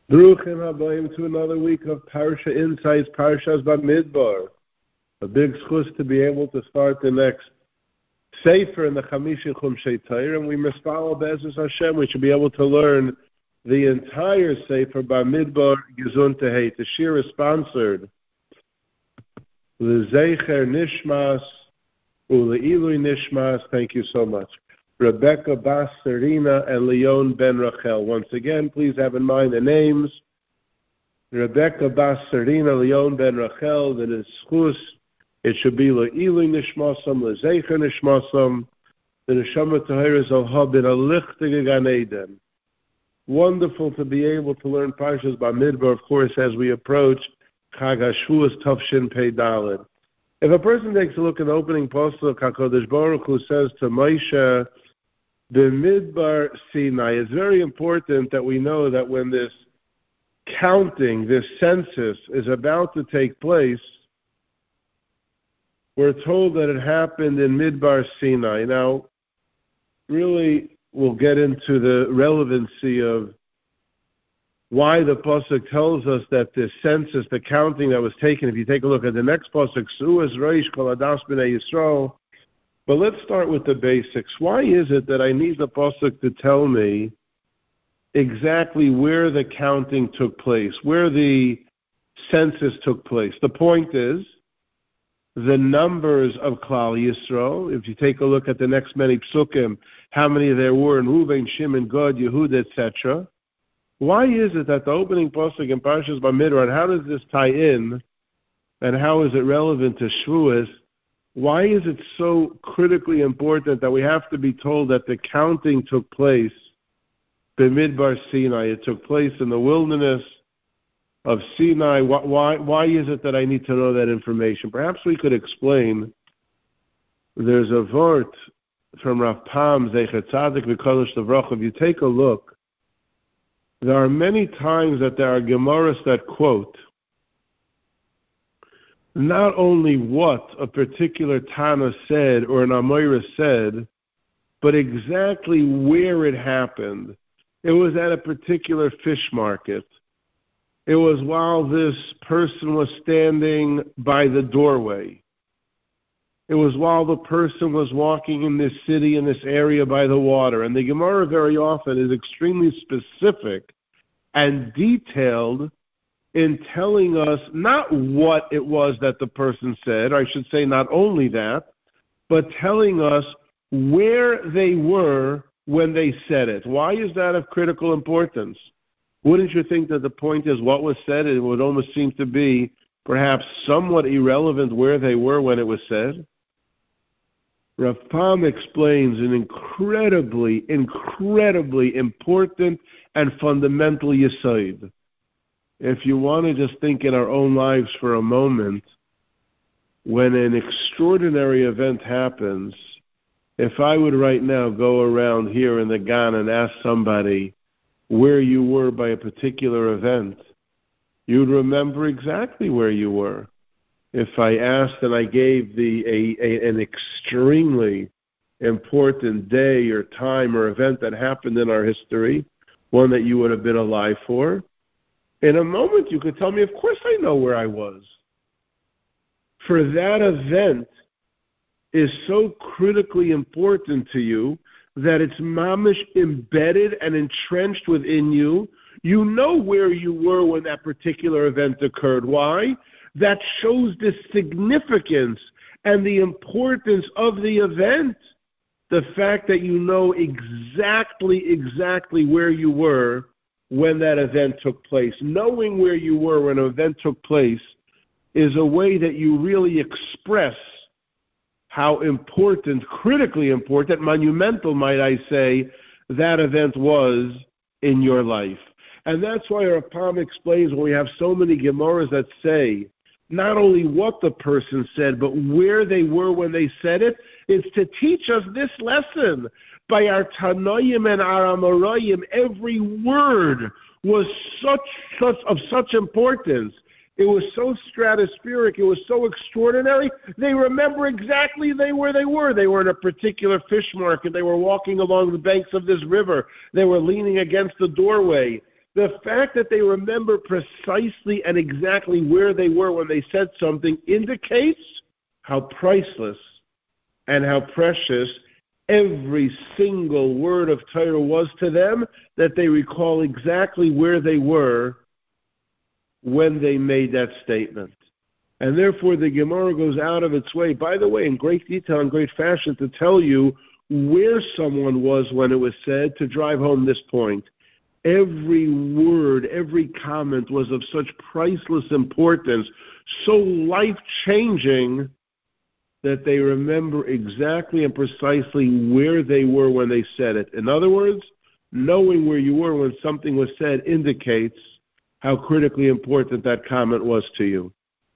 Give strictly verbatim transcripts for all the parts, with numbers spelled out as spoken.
Bruchim habayim to another week of Parsha Insights, Parshas Bamidbar. A big schus to be able to start the next Sefer in the Chamishi Chumshei Torah, and we must follow Be'ezus Hashem. We should be able to learn the entire Sefer Bamidbar Gesundheit. The shir is sponsored L'Zeicher Nishmas U'Le'ilui Nishmas. Thank you so much. Rebecca Bas Serena and Leon Ben Rachel. Once again, please have in mind the names. Rebecca Bas Serena, Leon Ben Rachel, that is schus. It should be Le'ilui Nishmasam, Le'zeicher Nishmasam, the Neshama Tahira Zalha bin Alichtige Gan Eden. Wonderful to be able to learn Parshas Bamidbar, of course, as we approach Chag HaShavuos Tavshin Pei Daled. If a person takes a look at the opening pasuk, HaKadosh Baruch Hu says to Moshe, B'midbar Sinai, it's very important that we know that when this counting, this census is about to take place, we're told that it happened in Midbar Sinai. Now, really, we'll get into the relevancy of why the pasuk tells us that the census, the counting that was taken, if you take a look at the next pasuk, Su'as Reish Kol Adas B'nai Yisrael. But let's start with the basics. Why is it that I need the pasuk to tell me exactly where the counting took place, where the census took place? The point is, the numbers of Klal Yisrael, if you take a look at the next many psukim, how many there were in Reuven, Shimon, Gad, Yehuda, et cetera. Why is it that the opening pasuk in Parshas Bamidbar, and how does this tie in, and how is it relevant to Shavuos? Why is it so critically important that we have to be told that the counting took place B'midbar Sinai? It took place in the wilderness of Sinai. Why, why, why is it that I need to know that information? Perhaps we could explain. There's a vort from Rav Pam, Zecher Tzadik V'Kodesh Livrocha. If you take a look, there are many times that there are Gemaras that quote not only what a particular Tana said or an Amoira said, but exactly where it happened. It was at a particular fish market. It was while this person was standing by the doorway. It was while the person was walking in this city, in this area by the water. And the Gemara very often is extremely specific and detailed in telling us not what it was that the person said, or I should say not only that, but telling us where they were when they said it. Why is that of critical importance? Wouldn't you think that the point is what was said? It would almost seem to be perhaps somewhat irrelevant where they were when it was said. Rav Pam explains an incredibly, incredibly important and fundamental yesod. If you want to just think in our own lives for a moment, when an extraordinary event happens, if I would right now go around here in the Gan and ask somebody where you were by a particular event, you'd remember exactly where you were. If I asked and I gave the a, a, an extremely important day or time or event that happened in our history, one that you would have been alive for, in a moment you could tell me, of course I know where I was. For that event is so critically important to you that it's mamish embedded and entrenched within you. You know where you were when that particular event occurred. Why? That shows the significance and the importance of the event. The fact that you know exactly, exactly where you were when that event took place. Knowing where you were when an event took place is a way that you really express how important, critically important, monumental, might I say, that event was in your life. And that's why Rav Pam explains when we have so many Gemaras that say not only what the person said, but where they were when they said it, it's to teach us this lesson. By our Tanoim and our Amoraim, every word was such, such of such importance. It was so stratospheric. It was so extraordinary. They remember exactly they where they were. They were in a particular fish market. They were walking along the banks of this river. They were leaning against the doorway. The fact that they remember precisely and exactly where they were when they said something indicates how priceless and how precious every single word of Torah was to them, that they recall exactly where they were when they made that statement. And therefore the Gemara goes out of its way, by the way, in great detail and great fashion, to tell you where someone was when it was said, to drive home this point. Every word, every comment was of such priceless importance, so life-changing, that they remember exactly and precisely where they were when they said it. In other words, knowing where you were when something was said indicates how critically important that comment was to you.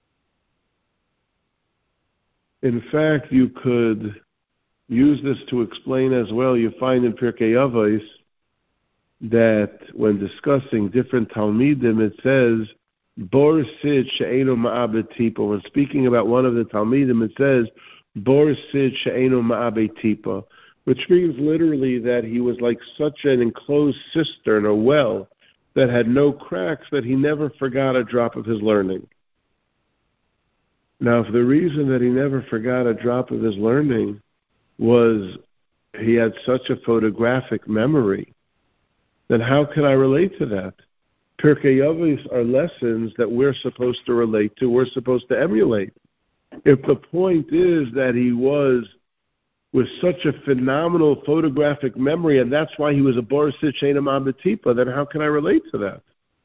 In fact, you could use this to explain as well. You find in Pirkei Avos that when discussing different Talmidim, it says, Bor Sid She'enu Ma'abed Tipa. When speaking about one of the Talmidim, it says, Bor Sid She'enu Ma'abed Tipa, which means literally that he was like such an enclosed cistern, a well, that had no cracks, that he never forgot a drop of his learning. Now, if the reason that he never forgot a drop of his learning was he had such a photographic memory, then how can I relate to that? Pirkei Avos are lessons that we're supposed to relate to, we're supposed to emulate. If the point is that he was with such a phenomenal photographic memory, and that's why he was a Bor Sid She'enu Ma'abed Tipa, then how can I relate to that?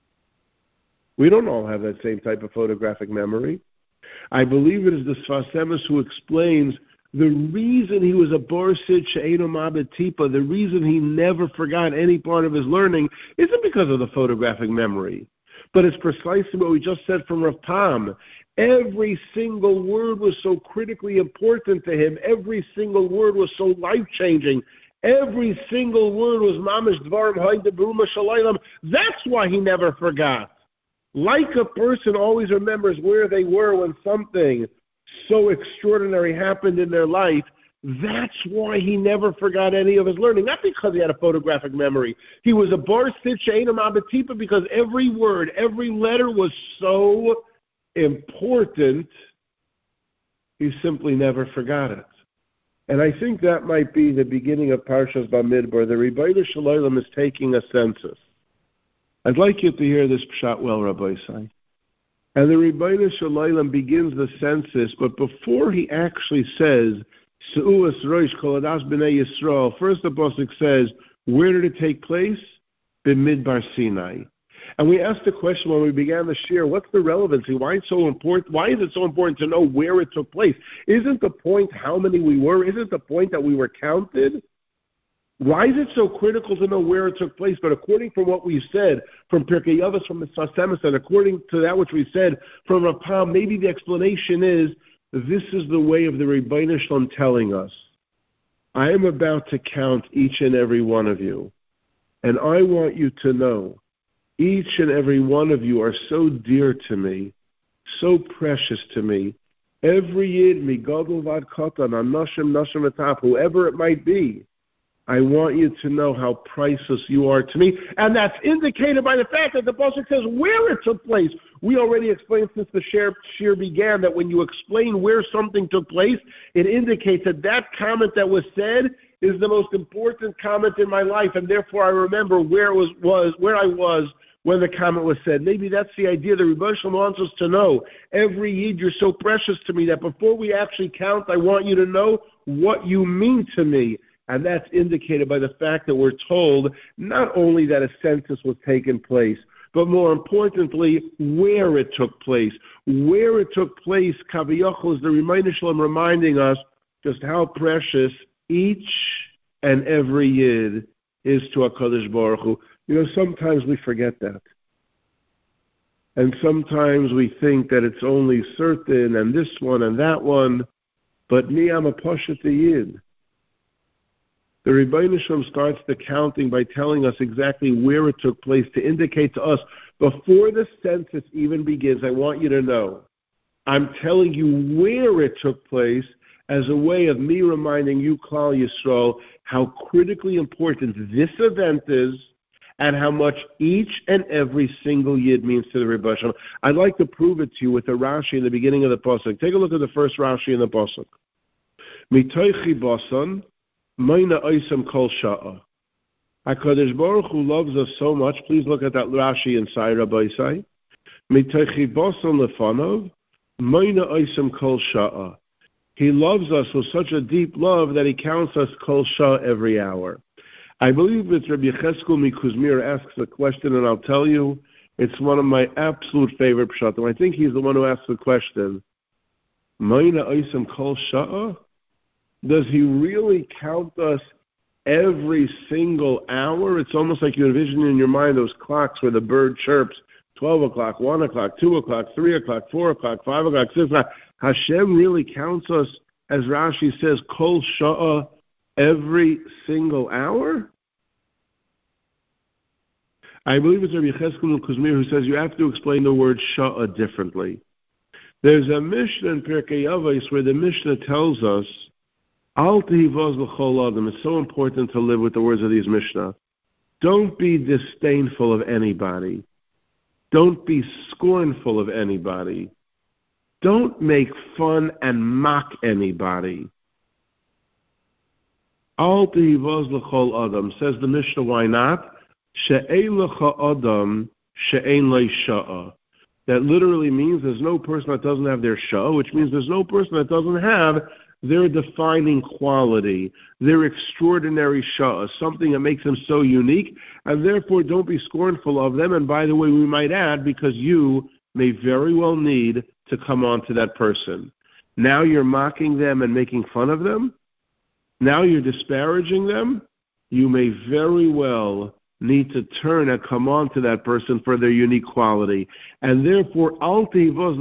We don't all have that same type of photographic memory. I believe it is the Sfas Emes who explains the reason he was a Bor Sid She'enu Ma'abed Tipa, the reason he never forgot any part of his learning, isn't because of the photographic memory, but it's precisely what we just said from Rav Pam. Every single word was so critically important to him. Every single word was so life-changing. Every single word was Mamash Dvarim Haida Beruma Shalaylam. That's why he never forgot. Like a person always remembers where they were when something so extraordinary happened in their life, that's why he never forgot any of his learning. Not because he had a photographic memory. He was a Bor Sid She'enu Ma'abed Tipa because every word, every letter was so important, he simply never forgot it. And I think that might be the beginning of Parshas Bamidbar. The Rebbeinu Shalom is taking a census. I'd like you to hear this pshat well, Rabbi Sai. And the Rebbeinu Shalom begins the census, but before he actually says, Se'uas Rosh Kol Adas B'nai Yisrael, first the Pasuk says, where did it take place? B'midbar Sinai. And we asked the question when we began the shir, what's the relevancy? Why it's so important? Why is it so important to know where it took place? Isn't the point how many we were? Isn't the point that we were counted? Why is it so critical to know where it took place? But according to what we said from Pirkei Avos, from the Sfas Emes, and according to that which we said from Rav Pam, maybe the explanation is this is the way of the Rebbeinu Shalom telling us, I am about to count each and every one of you, and I want you to know each and every one of you are so dear to me, so precious to me. Every yid, migadol vad katan, anoshim, noshim etap, whoever it might be, I want you to know how priceless you are to me. And that's indicated by the fact that the Pasuk says where it took place. We already explained since the shir, shir began that when you explain where something took place, it indicates that that comment that was said is the most important comment in my life, and therefore I remember where it was, was where I was when the comment was said. Maybe that's the idea the Rebbe Shalom wants us to know. Every yid, you're so precious to me that before we actually count, I want you to know what you mean to me. And that's indicated by the fact that we're told not only that a census was taking place, but more importantly, where it took place. Where it took place, Kaviyachol, is the Rebbeinu Shalom reminding us just how precious each and every yid is to HaKadosh Baruch Hu. You know, sometimes we forget that. And sometimes we think that it's only certain and this one and that one, but me, I'm a Pashat Yid. The Rebbeinu Shalom starts the counting by telling us exactly where it took place to indicate to us, before the census even begins, I want you to know, I'm telling you where it took place as a way of me reminding you, Klal Yisrael, how critically important this event is and how much each and every single yid means to the Rebbe Shalom. I'd like to prove it to you with the Rashi in the beginning of the Pasuk. Take a look at the first Rashi in the Pasuk. Mitoichi basan, mayna oisam kol sha'a. HaKadosh Baruch Hu loves us so much. Please look at that Rashi inside Rabbi Isai. Mitoichi basan lefanov, mayna oisam kol sha'a. He loves us with such a deep love that he counts us kol sha'a every hour. I believe it's Rabbi Yecheskel Mikuzmir asks a question, and I'll tell you, it's one of my absolute favorite pshatim. I think he's the one who asked the question. Mayna oisam kol sha'a? Does he really count us every single hour? It's almost like you envision in your mind those clocks where the bird chirps, twelve o'clock, one o'clock, two o'clock, three o'clock, four o'clock, five o'clock, six o'clock. Hashem really counts us, as Rashi says, kol sha'a, every single hour? I believe it's Rabbi Yecheskel Kuzmir who says you have to explain the word sha'a differently. There's a Mishnah in Pirkei Avos where the Mishnah tells us, Al tehivaz l'chol adam. It's so important to live with the words of these Mishnah. Don't be disdainful of anybody. Don't be scornful of anybody. Don't make fun and mock anybody. Al tehivaz l'chol adam. Says the Mishnah, why not? She'ein l'cha adam she'ein lei sha'a. That literally means there's no person that doesn't have their sha'a, which means there's no person that doesn't have their defining quality, their extraordinary sha'a, something that makes them so unique, and therefore don't be scornful of them. And by the way, we might add, because you may very well need to come on to that person. Now you're mocking them and making fun of them. Now you're disparaging them. You may very well need to turn and come on to that person for their unique quality. And therefore, everyone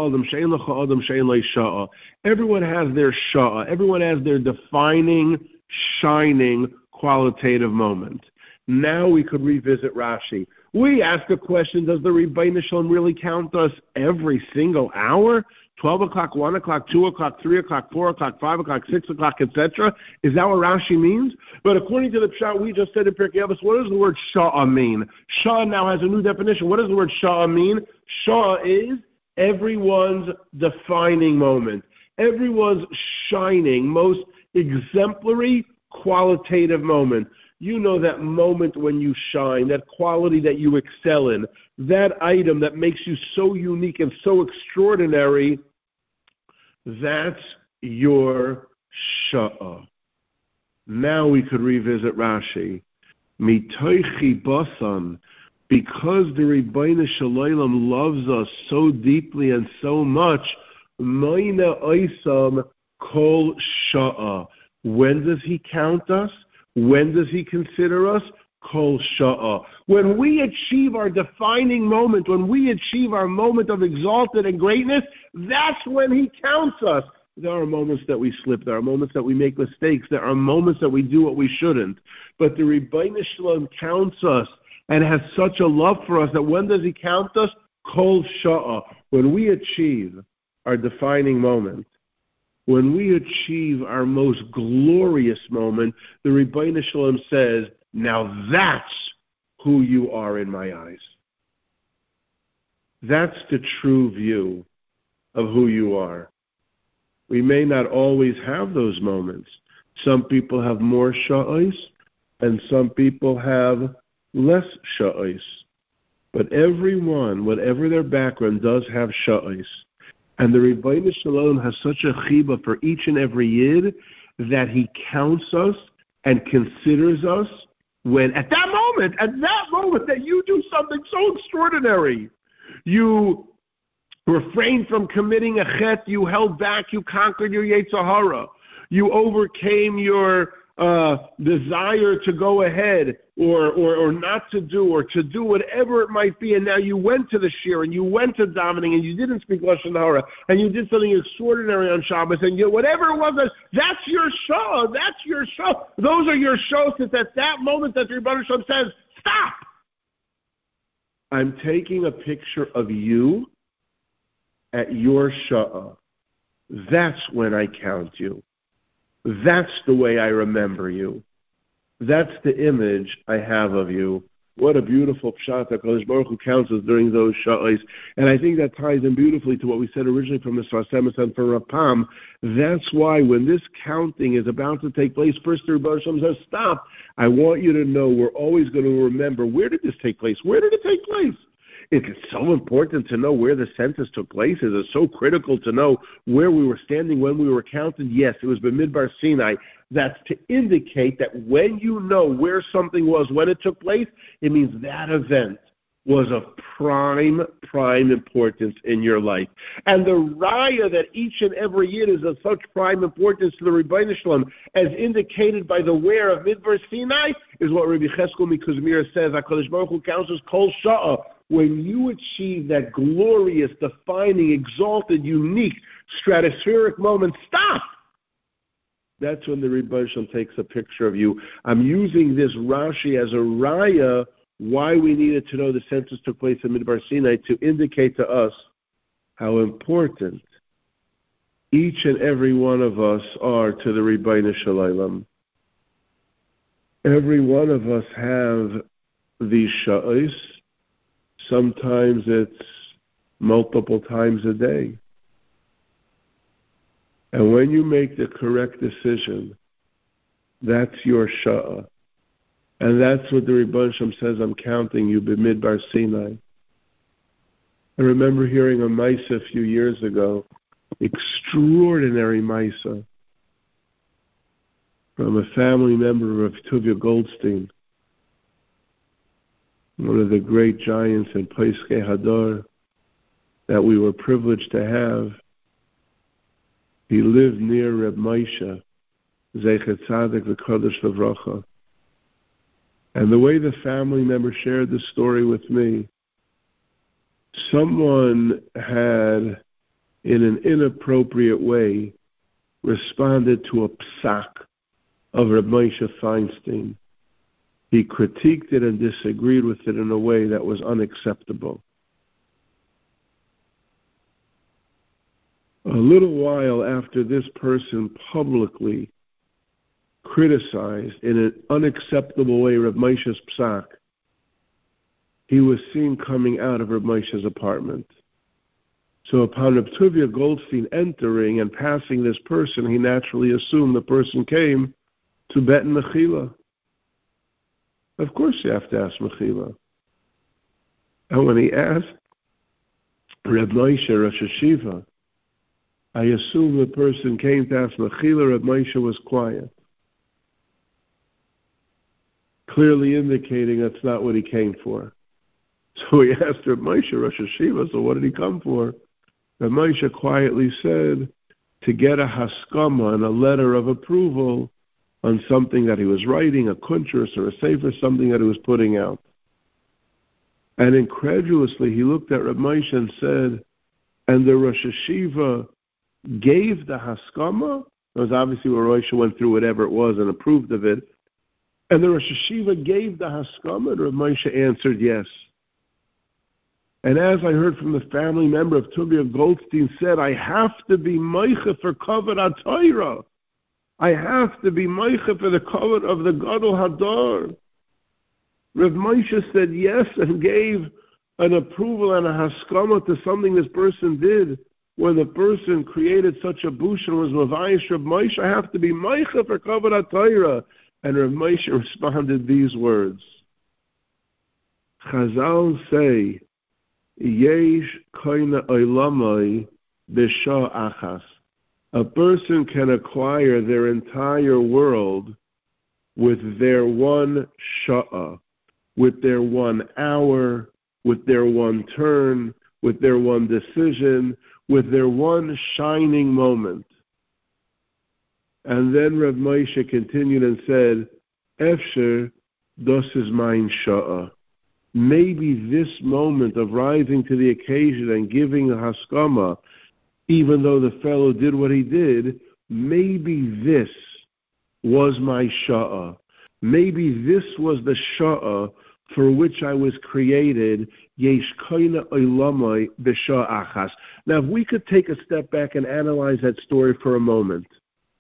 has their sha'a. Everyone has their defining, shining, qualitative moment. Now we could revisit Rashi. We ask a question, does the Rebbeinu Shalom really count us every single hour? twelve o'clock, one o'clock, two o'clock, three o'clock, four o'clock, five o'clock, six o'clock, et cetera. Is that what Rashi means? But according to the pshat we just said in Pirkei Avos, what does the word sha'a mean? Sha'a now has a new definition. What does the word sha'a mean? Sha'a is everyone's defining moment, everyone's shining, most exemplary, qualitative moment. You know that moment when you shine, that quality that you excel in, that item that makes you so unique and so extraordinary, that's your sha'a. Now we could revisit Rashi. Mitoichi basan, because the Rebbeinu Shalom loves us so deeply and so much, Mayna oisam kol sha'a. When does he count us? When does he consider us? Kol sha'a. When we achieve our defining moment, when we achieve our moment of exalted and greatness, that's when he counts us. There are moments that we slip. There are moments that we make mistakes. There are moments that we do what we shouldn't. But the Rebbeinu Shalom counts us and has such a love for us that when does he count us? Kol sha'a. When we achieve our defining moment, when we achieve our most glorious moment, the Rebbeinu Shalom says, now that's who you are in my eyes. That's the true view of who you are. We may not always have those moments. Some people have more sha'os, and some people have less sha'os. But everyone, whatever their background, does have sha'os. And the Rebbeinu Shalom has such a chiba for each and every yid that he counts us and considers us when, at that moment, at that moment that you do something so extraordinary, you refrained from committing a chet, you held back, you conquered your Yetzer Hara, you overcame your uh, desire to go ahead or, or or not to do or to do whatever it might be, and now you went to the shir and you went to davening and you didn't speak Lashon Hara and you did something extraordinary on Shabbos and you, whatever it was, that's your show, that's your show. Those are your shows. It's at that moment that the Rebbeinu Shalom says, stop. I'm taking a picture of you at your sha'ah. That's when I count you. That's the way I remember you. That's the image I have of you What a beautiful pshat HaKadosh Baruch Hu counts us during those sha'os. And I think that ties in beautifully to what we said originally from the Sfasemis and from Rapam. That's why when this counting is about to take place, first the Rebbe Shalom says, stop. I want you to know we're always going to remember, where did this take place? Where did it take place? Is it so important to know where the census took place? Is it so critical to know where we were standing when we were counted? Yes, it was Bamidbar Sinai. That's to indicate that when you know where something was when it took place, it means that event was of prime, prime importance in your life. And the raya that each and every year is of such prime importance to the Rebbeinu Shalom, as indicated by the where of Midbar Sinai, is what Rabbi Cheskel Mikuzmir says, HaKadosh Baruch Hu counts as Kol Sha'ah. When you achieve that glorious, defining, exalted, unique, stratospheric moment, stop! That's when the Rebbeinu Shalom takes a picture of you. I'm using this Rashi as a raya why we needed to know the census took place in Midbar Sinai to indicate to us how important each and every one of us are to the Rebbeinu Shalom. Every one of us have these sha'os. Sometimes it's multiple times a day. And when you make the correct decision, that's your sha'ah. And that's what the Rebbeinu Shalom says, I'm counting you b'midbar Sinai. I remember hearing a Maisa a few years ago, extraordinary Maisa, from a family member of Tuvia Goldstein, one of the great giants in Peiskei Hadar that we were privileged to have. He lived near Reb Moshe, Zecher Tzaddik V'Kodesh Livracha. And the way the family member shared the story with me, someone had, in an inappropriate way, responded to a psak of Reb Moshe Feinstein. He critiqued it and disagreed with it in a way that was unacceptable. A little while after this person publicly criticized in an unacceptable way Reb Moshe's psak, he was seen coming out of Reb Moshe's apartment. So upon Reb Tuvia Goldstein entering and passing this person, he naturally assumed the person came to Bet Mechila. Of course you have to ask Mechila. And when he asked Reb Moshe, Rosh Hashiva, I assume the person came to ask Mechila, Reb Moshe was quiet, clearly indicating that's not what he came for. So he asked Reb Moshe, Rosh Hashiva, so what did he come for? Reb Moshe quietly said, to get a haskama and a letter of approval on something that he was writing, a kuntras or a sefer, something that he was putting out. And incredulously, he looked at Reb Moshe and said, and the Rosh Hashiva gave the haskama? It was obviously where Rosh went through whatever it was and approved of it. And the Rosh Hashiva gave the haskama, and Reb Moshe answered yes. And as I heard from the family member of Tuvia Goldstein said, I have to be meicha for kavod HaTorah. I have to be meicha for the kavod of the Gadol Hadar. Reb Moshe said yes and gave an approval and a haskama to something this person did. When the person created such a bush and was mavayish Reb Moshe, I have to be meicha for kavod HaTorah. And Reb Moshe responded these words. Chazal say, Yesh koina olamai b'sha achas. A person can acquire their entire world with their one sha'ah, with their one hour, with their one turn, with their one decision, with their one shining moment. And then Reb Moshe continued and said, Efsher, das is mein sha'ah. Maybe this moment of rising to the occasion and giving a haskama, even though the fellow did what he did, maybe this was my sha'ah. Maybe this was the sha'ah for which I was created. Yesh koina olamai b'sha achas. Now, if we could take a step back and analyze that story for a moment,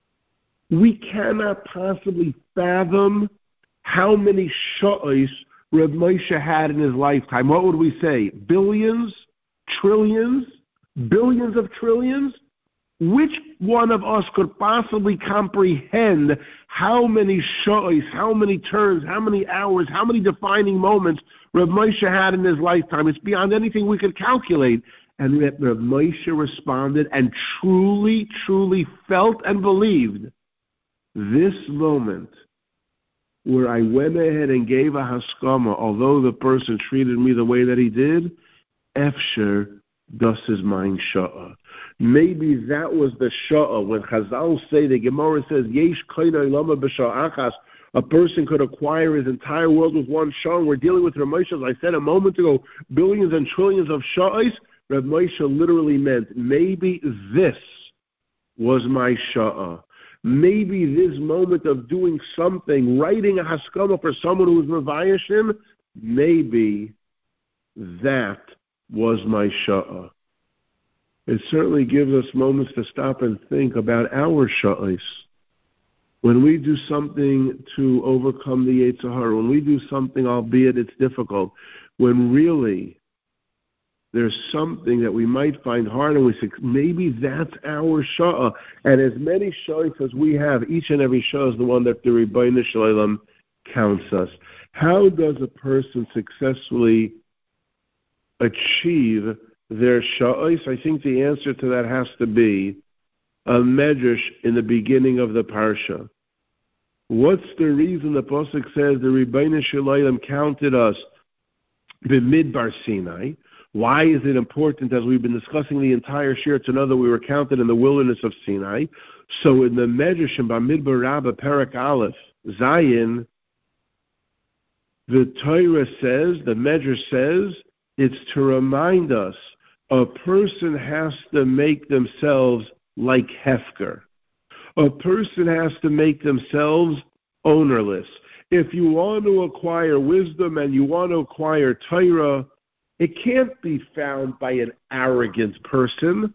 we cannot possibly fathom how many sha'os Reb Moshe had in his lifetime? What would we say? Billions? Trillions? Billions of trillions? Which one of us could possibly comprehend how many shows, how many turns, how many hours, how many defining moments Reb Moshe had in his lifetime? It's beyond anything we could calculate. And Reb Moshe responded and truly, truly felt and believed this moment where I went ahead and gave a haskama, although the person treated me the way that he did, efsher das is mein sha'ah. Maybe that was the sha'ah. When Chazal say, the Gemara says, yesh koinai lama b'sha'achas, a person could acquire his entire world with one sha'ah. We're dealing with Reb Moshe, as I said a moment ago, billions and trillions of sha'ahs. Reb Moshe literally meant, maybe this was my sha'ah. Maybe this moment of doing something, writing a haskama for someone who was mevayashim, maybe that was my sha'ah. It certainly gives us moments to stop and think about our sha'ahs. When we do something to overcome the Yetzer Hara, when we do something, albeit it's difficult, when really there's something that we might find hard, and we say, maybe that's our sha'ah. And as many sha'ahs as we have, each and every sha'ah is the one that the Rebbeinu Shalom counts us. How does a person successfully achieve their sha'ahs? I think the answer to that has to be a medrash in the beginning of the parsha. What's the reason the pasuk says the Rebbeinu Shalom counted us b'midbar Sinai? Why is it important, as we've been discussing the entire shir, to know that we were counted in the wilderness of Sinai? So in the Medrash in Bamidbar Rabbah, Perek Aleph, Zayin, the Torah says, the Medrash says, it's to remind us a person has to make themselves like Hefker. A person has to make themselves ownerless. If you want to acquire wisdom and you want to acquire Torah, it can't be found by an arrogant person.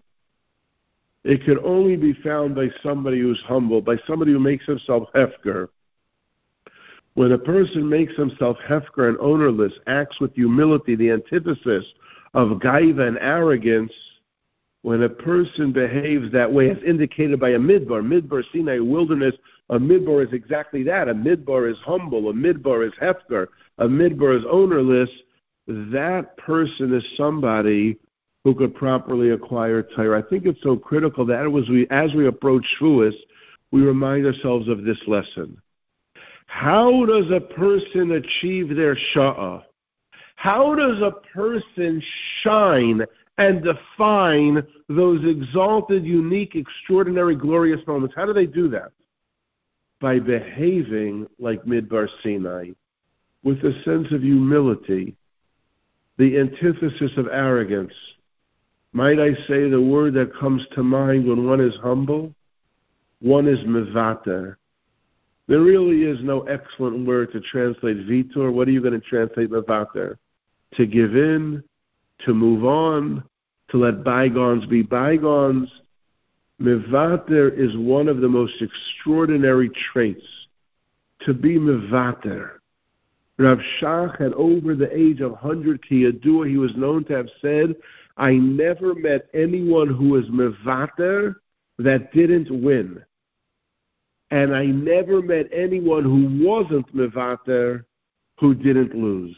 It can only be found by somebody who's humble, by somebody who makes himself hefker. When a person makes himself hefker and ownerless, acts with humility, the antithesis of gaiva and arrogance, when a person behaves that way, as indicated by a midbar, midbar Sinai wilderness, a midbar is exactly that. A midbar is humble, a midbar is hefker, a midbar is ownerless. That person is somebody who could properly acquire Torah. I think it's so critical that as we, as we approach Shavuos, we remind ourselves of this lesson. How does a person achieve their sha'ah? How does a person shine and define those exalted, unique, extraordinary, glorious moments? How do they do that? By behaving like Midbar Sinai, with a sense of humility, the antithesis of arrogance. Might I say the word that comes to mind when one is humble? One is mevater. There really is no excellent word to translate vitor. What are you going to translate mevater? To give in, to move on, to let bygones be bygones. Mevater is one of the most extraordinary traits. To be mevater. Rav Shach had over the age of one hundred kiyadua, he was known to have said, I never met anyone who was mevater that didn't win. And I never met anyone who wasn't mevater who didn't lose.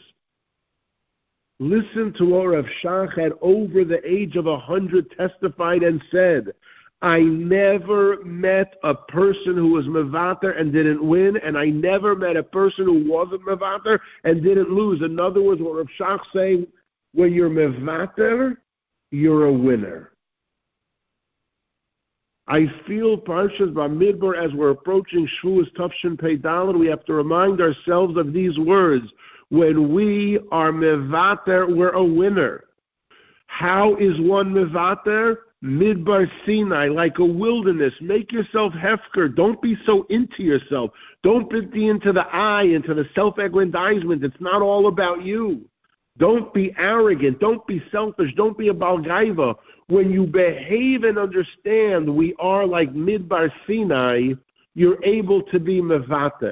Listen to what Rav Shach had over the age of one hundred testified and said, I never met a person who was mevater and didn't win, and I never met a person who wasn't mevater and didn't lose. In other words, what Rav Shach saying, when you're mevater, you're a winner. I feel Parshas Bamidbar, as we're approaching Shavuos Tafshin Pei Daled, we have to remind ourselves of these words. When we are mevater, we're a winner. How is one mevater? Midbar Sinai, like a wilderness. Make yourself hefker. Don't be so into yourself. Don't be into the I, into the self-aggrandizement. It's not all about you. Don't be arrogant. Don't be selfish. Don't be a balgaiva. When you behave and understand we are like Midbar Sinai, you're able to be mevater.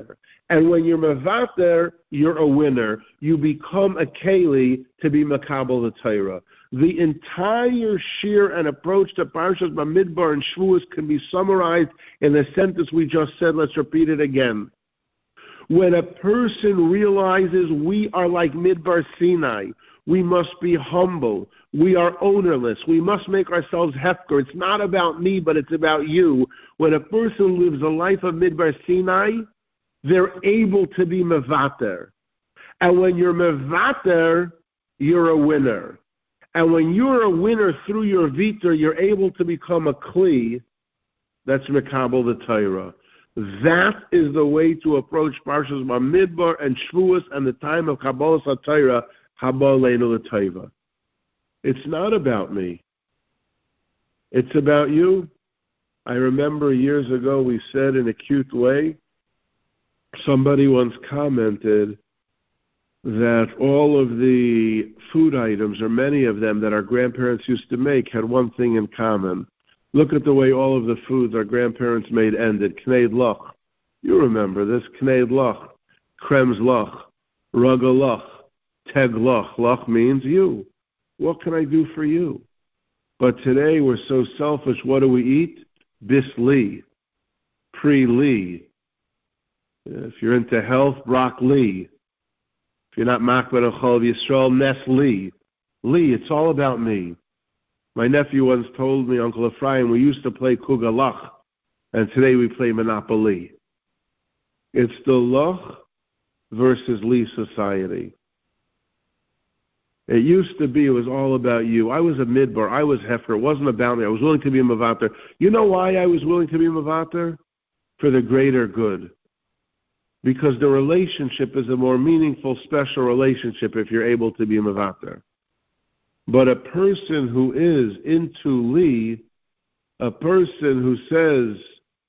And when you're mevater, you're a winner. You become a keli to be makabel the Torah. The entire shir and approach to Parshas Bamidbar and Shavuos can be summarized in the sentence we just said. Let's repeat it again. When a person realizes we are like Midbar Sinai, we must be humble. We are ownerless. We must make ourselves hefker. It's not about me, but it's about you. When a person lives a life of Midbar Sinai, they're able to be mevater. And when you're mevater, you're a winner. And when you're a winner through your vitor, you're able to become a kli. That's mekabel the Torah. That is the way to approach Parshas Bamidbar and Shavuos and the time of Kabbalas HaTorah, Haba Leinu L'Tova. It's not about me. It's about you. I remember years ago we said in a cute way, somebody once commented that all of the food items, or many of them that our grandparents used to make, had one thing in common. Look at the way all of the foods our grandparents made ended. Kneid loch. You remember this. Kneid loch. Krems loch. Ruga loch. Teg loch. Loch means you. What can I do for you? But today we're so selfish. What do we eat? Bis li. Pre li. If you're into health, broccoli. If you're not makbid on Chol Yisrael, Nestle. Li, it's all about me. My nephew once told me, Uncle Ephraim, we used to play Kugalach, and today we play Monopoly. It's the Loch versus Li society. It used to be, it was all about you. I was a midbar. I was heifer. It wasn't about me. I was willing to be a mevater. You know why I was willing to be a mevater? For the greater good. Because the relationship is a more meaningful, special relationship if you're able to be a mevater. But a person who is into li, a person who says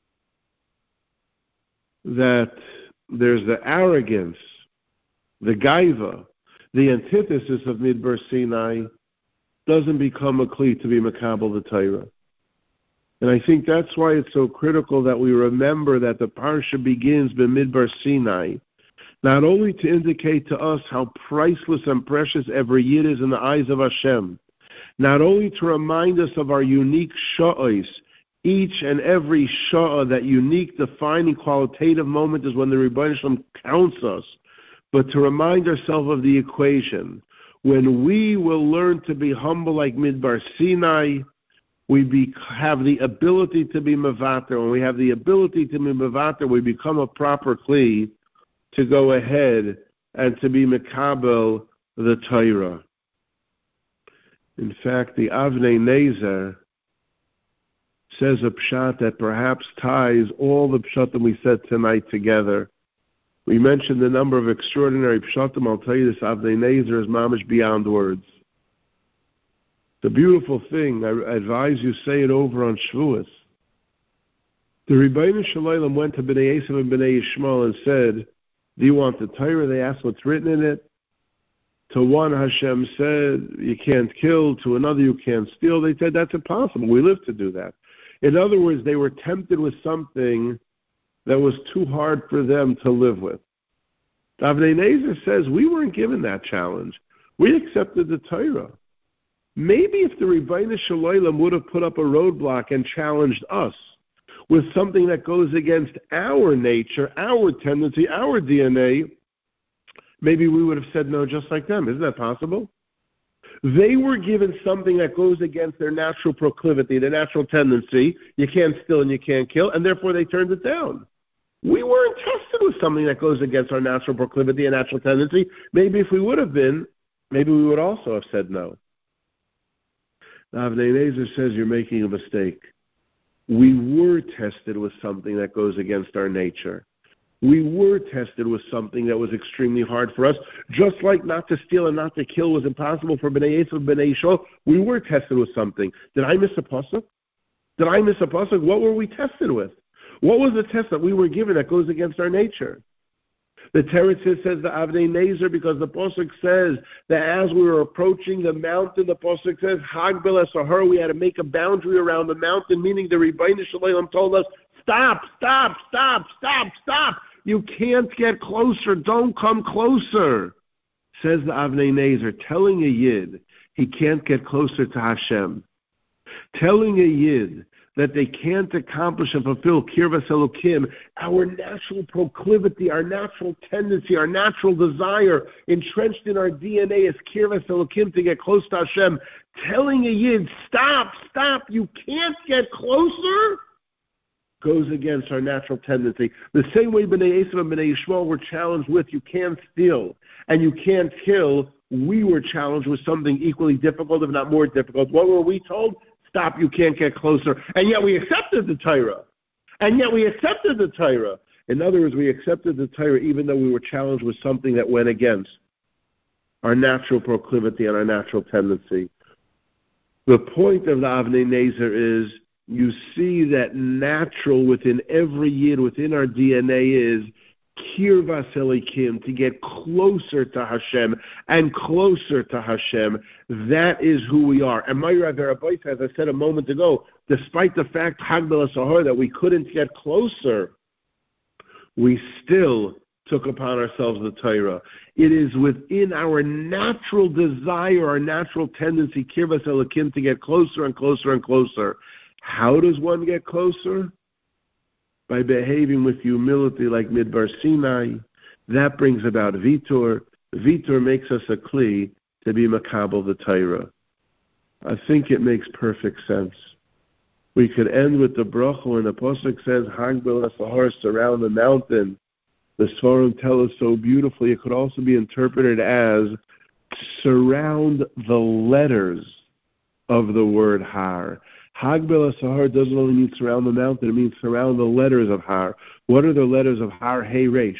that there's the arrogance, the gaiva, the antithesis of Midbar Sinai, doesn't become a kli to be makabel the Torah. And I think that's why it's so critical that we remember that the parsha begins by Midbar Sinai, not only to indicate to us how priceless and precious every yid is in the eyes of Hashem, not only to remind us of our unique sha'os, each and every sha'ah, that unique, defining, qualitative moment is when the Rebbeinu Shalom counts us, but to remind ourselves of the equation. When we will learn to be humble like Midbar Sinai, we be, have the ability to be mevater. When we have the ability to be mevater, we become a proper kli to go ahead and to be mekabel the Torah. In fact, the Avnei Nezer says a pshat that perhaps ties all the pshatim we said tonight together. We mentioned the number of extraordinary pshatim. I'll tell you this, Avnei Nezer is mamish beyond words. It's a beautiful thing. I advise you say it over on Shavuos. The Rebbeinu Shalom went to Bnei Esav and Bnei Yishmael and said, do you want the Torah? They asked what's written in it. To one, Hashem said, you can't kill. To another, you can't steal. They said, that's impossible. We live to do that. In other words, they were tempted with something that was too hard for them to live with. Avnei Nezer says, we weren't given that challenge. We accepted the Torah. Maybe if the Rebbeinu Shalom would have put up a roadblock and challenged us with something that goes against our nature, our tendency, our D N A, maybe we would have said no just like them. Isn't that possible? They were given something that goes against their natural proclivity, their natural tendency. You can't steal and you can't kill, and therefore they turned it down. We weren't tested with something that goes against our natural proclivity and natural tendency. Maybe if we would have been, maybe we would also have said no. Avnei Nezer says you're making a mistake. We were tested with something that goes against our nature. We were tested with something that was extremely hard for us. Just like not to steal and not to kill was impossible for Bnei Esav and Bnei Yishmael, we were tested with something. Did I miss a pasuk? Did I miss a pasuk? What were we tested with? What was the test that we were given that goes against our nature? The Teretz says the Avnei Nezer because the pasuk says that as we were approaching the mountain, the pasuk says Hagbel Esahar, we had to make a boundary around the mountain, meaning the Rebbeinu Shalom told us, stop, stop, stop, stop, stop. You can't get closer. Don't come closer. Says the Avnei Nezer, telling a Yid he can't get closer to Hashem. Telling a Yid that they can't accomplish and fulfill Kirvas Elokim, our natural proclivity, our natural tendency, our natural desire, entrenched in our D N A is Kirvas Elokim, to get close to Hashem. Telling a Yid, stop, stop, you can't get closer, goes against our natural tendency. The same way B'nai Esav and B'nai Yishmael were challenged with, you can't steal and you can't kill, we were challenged with something equally difficult, if not more difficult. What were we told? Stop, you can't get closer. And yet we accepted the Torah. And yet we accepted the Torah. In other words, we accepted the Torah even though we were challenged with something that went against our natural proclivity and our natural tendency. The point of the Avnei Nezer is, you see that natural within every Yid, within our D N A, is Kirvas Elokim, to get closer to Hashem and closer to Hashem. That is who we are. And Mayra Verabayta, as I said a moment ago, despite the fact, Hagdala Sahar, that we couldn't get closer, we still took upon ourselves the Torah. It is within our natural desire, our natural tendency, Kirvas Elokim, to get closer and closer and closer. How does one get closer? By behaving with humility like Midbar Sinai. That brings about Vitor. Vitor makes us a Kli to be Makabel the Torah. I think it makes perfect sense. We could end with the bracha when the Pasuk says, Hagbel Asahar, surround the mountain. The Svarim tell us so beautifully. It could also be interpreted as surround the letters of the word Har. Hagbel Asahar doesn't only mean surround the mountain, it means surround the letters of Har. What are the letters of Har? Hey, Resh.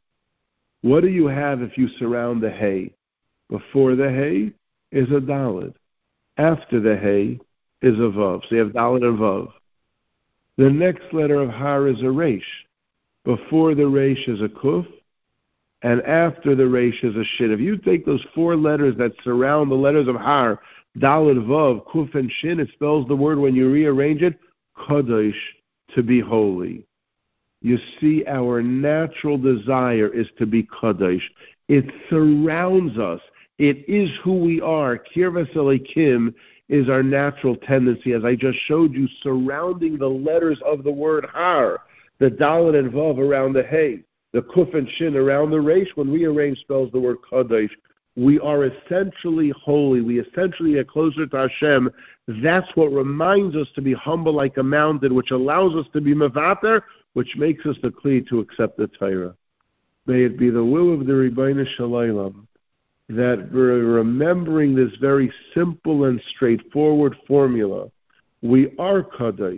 What do you have if you surround the Hey? Before the Hey is a Daled. After the Hey is a Vav. So you have Daled and Vav. The next letter of Har is a Resh. Before the Resh is a Kuf, and after the Resh is a Shin. If you take those four letters that surround the letters of Har, Daled, Vav, Kuf, and Shin, it spells the word, when you rearrange it, Kadosh, to be holy. You see, our natural desire is to be Kadosh. It surrounds us. It is who we are. Kirvas Elokim is our natural tendency, as I just showed you, surrounding the letters of the word Har, the Daled and Vav around the Hey, the Kuf and Shin around the Resh. When we arrange spells the word Kadosh, we are essentially holy. We essentially get closer to Hashem. That's what reminds us to be humble like a mountain, which allows us to be mevater, which makes us the Kli to accept the Torah. May it be the will of the Rebbeinu Shalom that we're remembering this very simple and straightforward formula. We are Kadosh.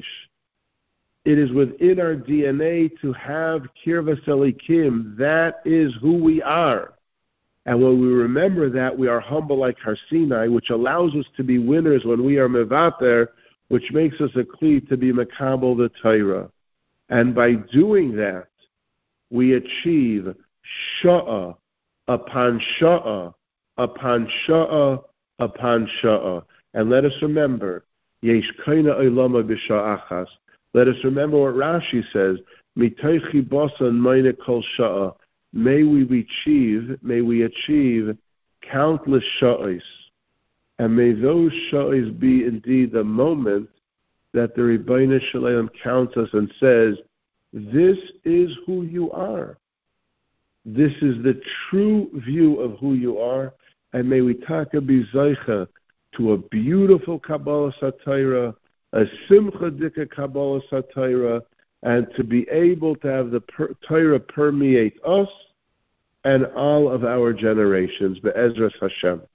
It is within our D N A to have Kirvas Elokim. That is who we are. And when we remember that, we are humble like Har Sinai, which allows us to be winners when we are mevater, which makes us a Kli to be Makabel the Torah. And by doing that, we achieve Sha'ah upon Sha'ah upon Sha'ah upon Sha'ah. And let us remember, Yesh Kaina Oilama B'Sha'achas. Let us remember what Rashi says, Mitoichi Bosan Meine Kol Sha'ah. May we achieve, may we achieve countless sha'os, and may those sha'os be indeed the moment that the Rebbeinu Shalom counts us and says, this is who you are. This is the true view of who you are, and may we taka be zeicha to a beautiful Kabbalah Satira, a Simcha Dika Kabbalah Satira, and to be able to have the per- Torah permeate us and all of our generations. Be'ezras Hashem.